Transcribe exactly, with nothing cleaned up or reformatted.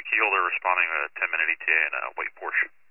key holder responding to ten minute E T A and uh, white Porsche.